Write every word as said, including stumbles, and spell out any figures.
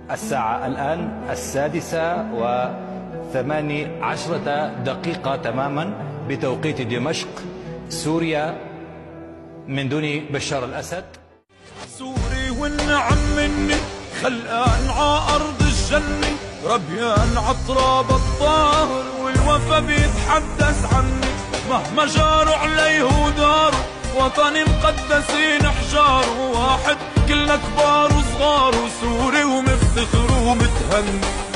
الساعة الآن السادسة وثماني عشرة دقيقة تماما بتوقيت دمشق سوريا من دون بشار الأسد. سوري والنعم مني خلقان ع أرض الجنة، ربيان عطراب الطاهر والوفا بيتحدث عني، مهما جاروا عليه وداروا وطني مقدسين حجاره، واحد كلنا كبار وصغار وسوري ومفتخر ومتهني.